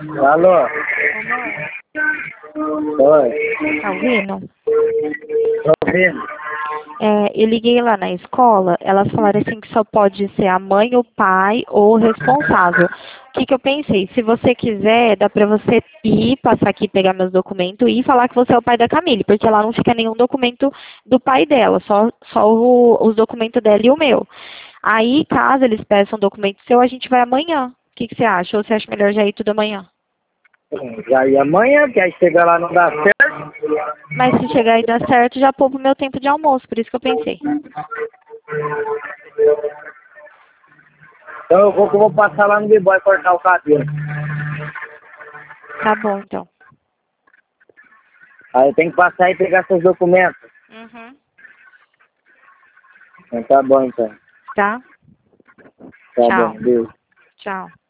Alô? Oi. Tá ouvindo? Tô ouvindo. Eu liguei lá na escola, elas falaram assim que só pode ser a mãe, o pai ou o responsável. O que que eu pensei? Se você quiser, dá pra você ir, passar aqui, pegar meus documentos e falar que você é o pai da Camille, porque lá não fica nenhum documento do pai dela, só os documentos dela e o meu. Aí, caso eles peçam documento seu, a gente vai amanhã. O que que você acha? Ou você acha melhor já ir tudo amanhã? Já ia amanhã, que aí chega lá não dá certo. Mas se chegar e dar certo, já poupa o meu tempo de almoço, por isso que eu pensei. Então eu vou passar lá no B-Boy cortar o cabelo. Tá bom, então. Aí eu tenho que passar e pegar seus documentos. Uhum. Então tá bom então. Tá? Tá Tchau. bom, Deus. Tchau.